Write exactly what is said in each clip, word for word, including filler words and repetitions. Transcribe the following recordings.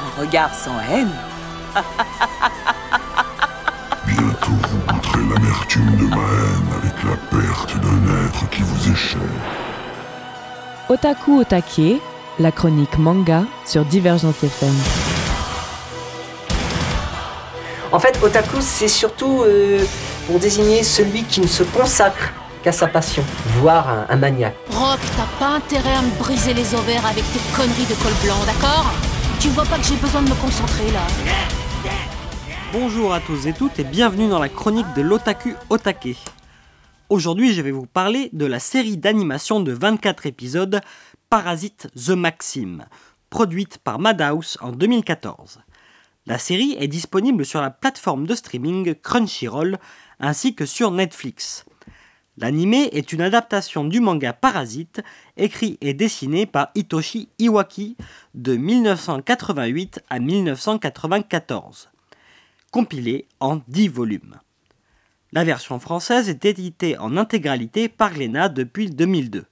un regard sans haine. Bientôt vous goûterez l'amertume de ma haine avec la perte d'un être qui vous est cher. Otaku Otake, la chronique manga sur Divergence F M. En fait, otaku, c'est surtout euh, pour désigner celui qui ne se consacre qu'à sa passion, voire un, un maniaque. Rock, t'as pas intérêt à me briser les ovaires avec tes conneries de col blanc, d'accord ? Tu vois pas que j'ai besoin de me concentrer, là ? Bonjour à tous et toutes et bienvenue dans la chronique de l'Otaku Otake. Aujourd'hui, je vais vous parler de la série d'animation de vingt-quatre épisodes Parasite The Maxim, produite par Madhouse en deux mille quatorze. La série est disponible sur la plateforme de streaming Crunchyroll ainsi que sur Netflix. L'anime est une adaptation du manga Parasite, écrit et dessiné par Hitoshi Iwaki de dix-neuf cent quatre-vingt-huit à dix-neuf cent quatre-vingt-quatorze, compilé en dix volumes. La version française est éditée en intégralité par Glénat depuis deux mille deux.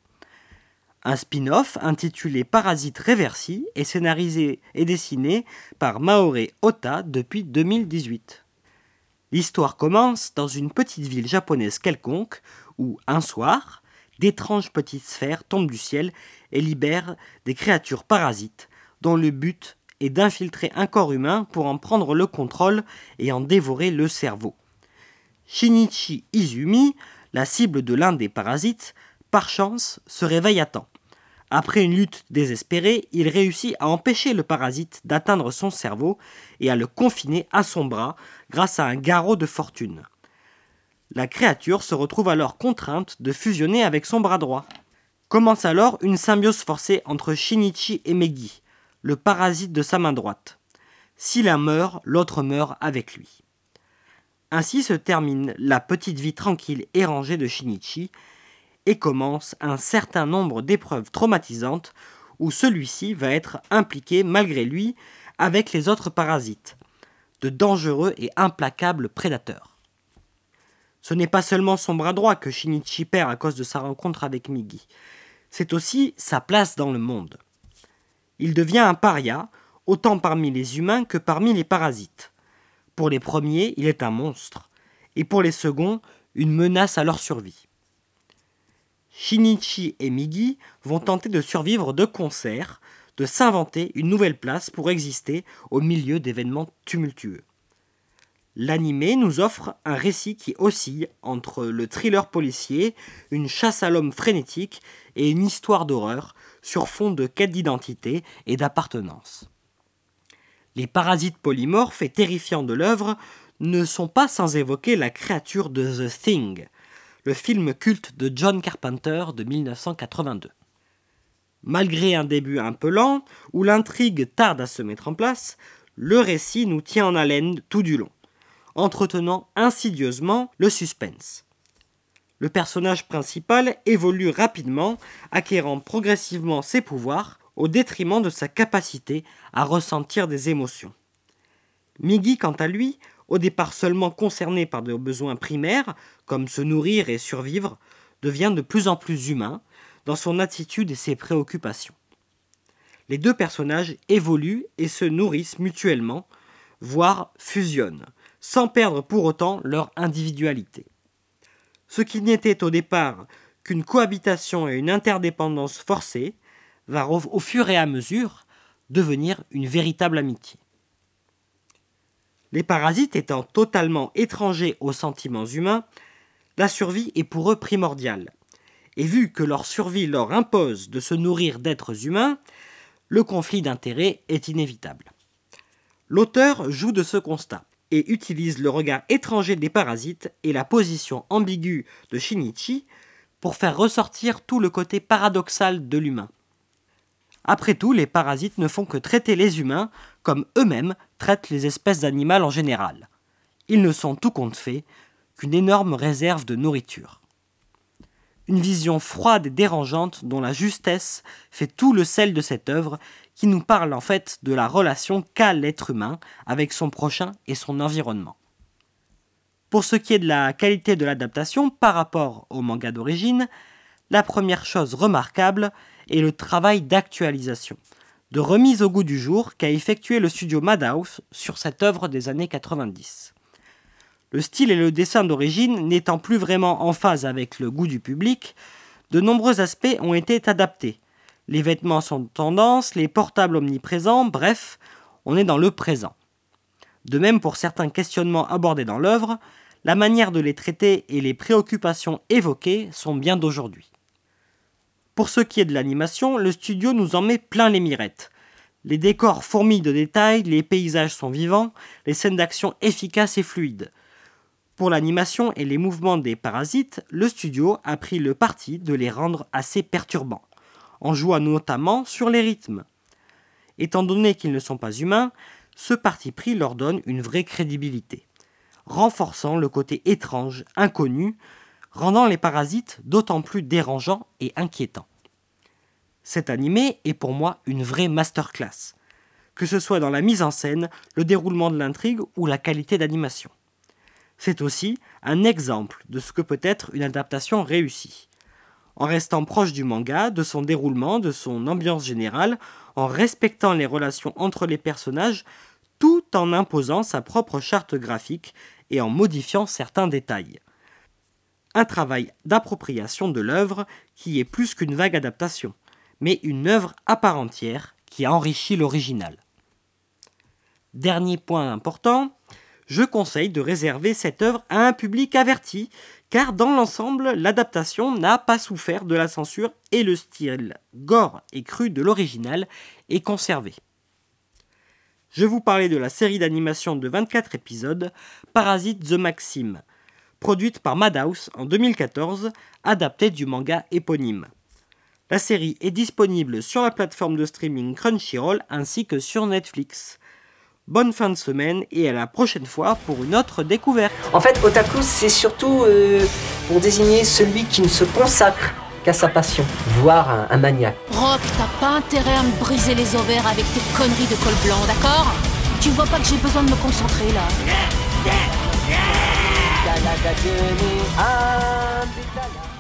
Un spin-off intitulé Parasite Reversi est scénarisé et dessiné par Maore Ota depuis deux mille dix-huit. L'histoire commence dans une petite ville japonaise quelconque où, un soir, d'étranges petites sphères tombent du ciel et libèrent des créatures parasites dont le but est d'infiltrer un corps humain pour en prendre le contrôle et en dévorer le cerveau. Shinichi Izumi, la cible de l'un des parasites, par chance, se réveille à temps. Après une lutte désespérée, il réussit à empêcher le parasite d'atteindre son cerveau et à le confiner à son bras grâce à un garrot de fortune. La créature se retrouve alors contrainte de fusionner avec son bras droit. Commence alors une symbiose forcée entre Shinichi et Megi, le parasite de sa main droite. Si l'un meurt, l'autre meurt avec lui. Ainsi se termine la petite vie tranquille et rangée de Shinichi, et commence un certain nombre d'épreuves traumatisantes où celui-ci va être impliqué malgré lui avec les autres parasites, de dangereux et implacables prédateurs. Ce n'est pas seulement son bras droit que Shinichi perd à cause de sa rencontre avec Migi, c'est aussi sa place dans le monde. Il devient un paria, autant parmi les humains que parmi les parasites. Pour les premiers, il est un monstre, et pour les seconds, une menace à leur survie. Shinichi et Migi vont tenter de survivre de concert, de s'inventer une nouvelle place pour exister au milieu d'événements tumultueux. L'anime nous offre un récit qui oscille entre le thriller policier, une chasse à l'homme frénétique et une histoire d'horreur sur fond de quête d'identité et d'appartenance. Les parasites polymorphes et terrifiants de l'œuvre ne sont pas sans évoquer la créature de The Thing, le film culte de John Carpenter de dix-neuf cent quatre-vingt-deux. Malgré un début un peu lent, où l'intrigue tarde à se mettre en place, le récit nous tient en haleine tout du long, entretenant insidieusement le suspense. Le personnage principal évolue rapidement, acquérant progressivement ses pouvoirs, au détriment de sa capacité à ressentir des émotions. Migi, quant à lui, au départ seulement concerné par des besoins primaires, comme se nourrir et survivre, devient de plus en plus humain dans son attitude et ses préoccupations. Les deux personnages évoluent et se nourrissent mutuellement, voire fusionnent, sans perdre pour autant leur individualité. Ce qui n'était au départ qu'une cohabitation et une interdépendance forcée, va au fur et à mesure devenir une véritable amitié. Les parasites étant totalement étrangers aux sentiments humains, la survie est pour eux primordiale. Et vu que leur survie leur impose de se nourrir d'êtres humains, le conflit d'intérêts est inévitable. L'auteur joue de ce constat et utilise le regard étranger des parasites et la position ambiguë de Shinichi pour faire ressortir tout le côté paradoxal de l'humain. Après tout, les parasites ne font que traiter les humains comme eux-mêmes traitent les espèces animales en général. Ils ne sont tout compte fait qu'une énorme réserve de nourriture. Une vision froide et dérangeante dont la justesse fait tout le sel de cette œuvre qui nous parle en fait de la relation qu'a l'être humain avec son prochain et son environnement. Pour ce qui est de la qualité de l'adaptation par rapport au manga d'origine, la première chose remarquable est le travail d'actualisation, de remise au goût du jour qu'a effectué le studio Madhouse sur cette œuvre des années quatre-vingt-dix. Le style et le dessin d'origine n'étant plus vraiment en phase avec le goût du public, de nombreux aspects ont été adaptés. Les vêtements sont tendance, les portables omniprésents, bref, on est dans le présent. De même pour certains questionnements abordés dans l'œuvre, la manière de les traiter et les préoccupations évoquées sont bien d'aujourd'hui. Pour ce qui est de l'animation, le studio nous en met plein les mirettes. Les décors fourmillent de détails, les paysages sont vivants, les scènes d'action efficaces et fluides. Pour l'animation et les mouvements des parasites, le studio a pris le parti de les rendre assez perturbants, en jouant notamment sur les rythmes. Étant donné qu'ils ne sont pas humains, ce parti pris leur donne une vraie crédibilité, renforçant le côté étrange, inconnu, rendant les parasites d'autant plus dérangeants et inquiétants. Cet animé est pour moi une vraie masterclass, que ce soit dans la mise en scène, le déroulement de l'intrigue ou la qualité d'animation. C'est aussi un exemple de ce que peut être une adaptation réussie. En restant proche du manga, de son déroulement, de son ambiance générale, en respectant les relations entre les personnages, tout en imposant sa propre charte graphique et en modifiant certains détails. Un travail d'appropriation de l'œuvre qui est plus qu'une vague adaptation, mais une œuvre à part entière qui a enrichi l'original. Dernier point important, je conseille de réserver cette œuvre à un public averti, car dans l'ensemble, l'adaptation n'a pas souffert de la censure et le style gore et cru de l'original est conservé. Je vous parlais de la série d'animation de vingt-quatre épisodes, Parasite The Maxim, produite par Madhouse en deux mille quatorze, adaptée du manga éponyme. La série est disponible sur la plateforme de streaming Crunchyroll ainsi que sur Netflix. Bonne fin de semaine et à la prochaine fois pour une autre découverte. En fait, otaku, c'est surtout euh, pour désigner celui qui ne se consacre qu'à sa passion, voire un, un maniaque. Rock, t'as pas intérêt à me briser les ovaires avec tes conneries de col blanc, d'accord? Tu vois pas que j'ai besoin de me concentrer, là? Dala da dene, ah, dala.